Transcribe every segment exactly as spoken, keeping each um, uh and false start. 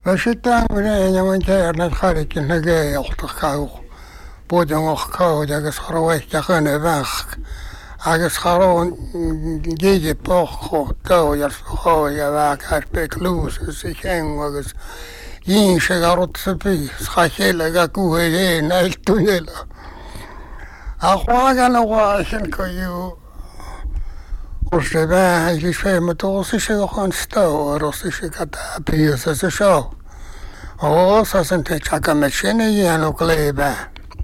Fashitaan minä mun teärnä kharikin näkee johtokaus. Puhuttiin ohkaus ja kes haroit ja kene vähk. Agus haroon gigi pohko tau ja suho ja vähkäs pek luusi siihen agus. Jiinse garutse pi schachele kuhe je näiltunela. Ahwagan awaasin koju. Uste vähän eli svemme tosi se on stau rosi se kata piusa se show. O sa sen te chaka machine yano kleba.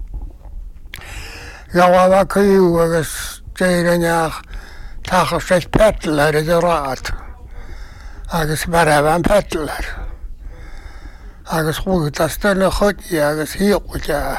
Ja wa koju agus teirenya tacha se petler de rat. Agus baravan petler. Agus huutas tänne hoti agus hiuja.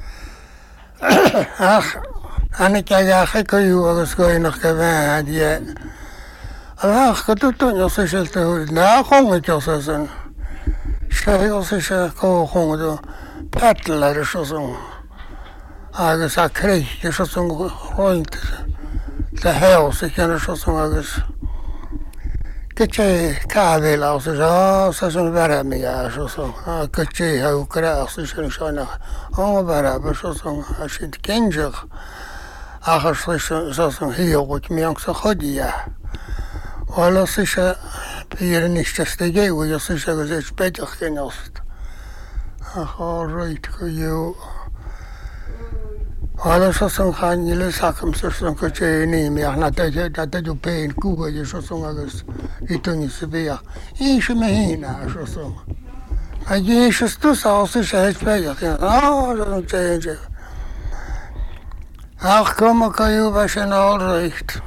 Ah Annika ja koju agus koinach vähän ja. Ah, katutun jos se sieltä nää honget jos sen. Se jos se ko honget petler så som. Agus a kreik så som roint. Det här så kan så som agus. Ketche kaavela så så så som värmiä så som. Ketche ha ukra så så såna. On värä så som asit kenjer. Ach so so som hiugut miank so hodia. Alla se pier nicht stege jo se se ze speter genost. Ach alright koju. Alla so som hanile sakam so som ko cheni mi ana te te te pen ku jo so som agus itoni se bia. Ich me hina so som. A je sto so se se speter. Ah so change. Ach komm koju was en alright.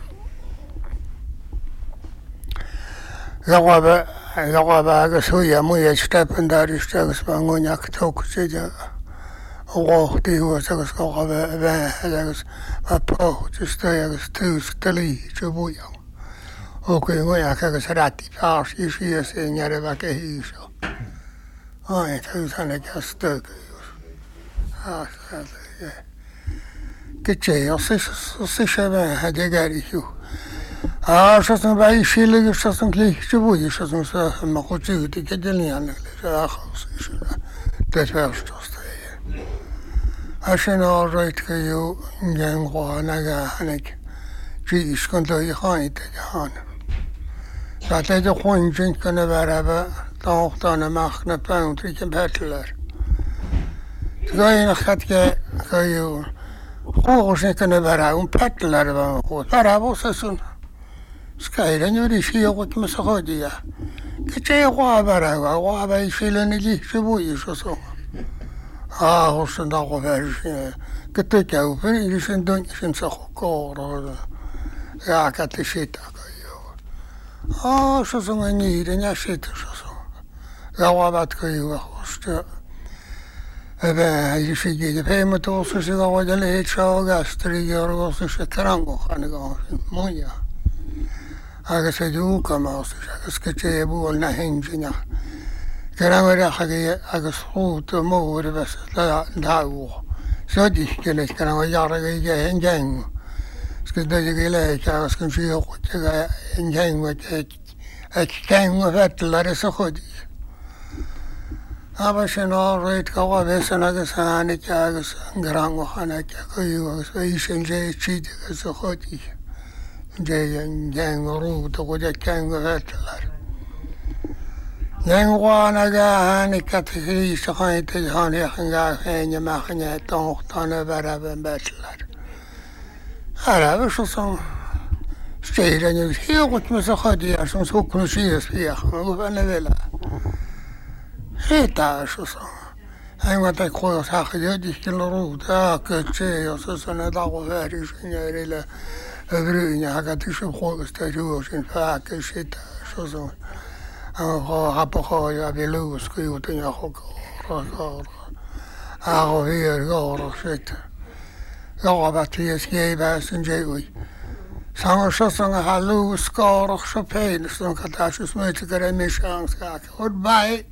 Jawab, jawab agus huja muja steppen daar is tegens mangonjak tok zitten. Rochti hoe tegens jawab wij tegens wat poot is tegens thuis teli te boeien. Ook in muja tegens ratti paars is hier zijn jaren wat hier zo. Oh ja, thuis aan het jas stukken. Ah, dat is. Kitje, als is als is er het jagarisje. Ah, zo zijn wij schillen, zo zijn klichtje boeien, zo zijn ze maar goed zien, die kedelianen, zo is dat wel zo staan. Als je nou rijdt, kun je geen gewoon naar gaan, ik zie is kan dat je gaan niet gaan. Dat hij de gewoon kunnen hebben, dan dan een macht naar punt, ik een beteler. Ga je nog gaat je, ga je goed kunnen hebben, een beteler van goed, maar hij was zo. Skyren yuri shiyogut masakodiya. Kiche wabara waba ishilani li shibuyi so. Ah, hosun da gover. Kitte kau per ilishin don shin sakoro. Ya katishita kayo. Ah, so so ngani renya shit so. Ya wabat kayo hosta. Ebe ilishigi de pemato so se gawadale chao gastri yorgo so shtarango khaniga moya. Agus edu kamaus agus keche bu na hinjina karamara hage agus hut mo bas la dawo so di kele karamara yara ge hinjang skud de gele kas kun shi ko ga hinjang wat ek kan wat la so khodi aba shno ret ka wa besan agus ani agus garango khana ka yo so ishen je chi so khodi Jeng jeng ru to ko jeng vetlar. Jeng wana ga hani katri shakhan te hani khanga khanya ma khanya to tana baraben vetlar. Ara so so steira ni hiugut mesa khadi asun so kun shi ya khama bana vela. Heta so so. Ai wata ko sa khadi dikin ru ta ke che so so na da go veri shinere Övrigt hade det så frågat ju sin fack shit så så. Och ha på ha jag vill lus skriva till jag och och. Ah, här går och shit. Jag har varit i skriva sen jag. Samma så som har lus skar och så pen så kan det så smäta det med chans att. Goodbye.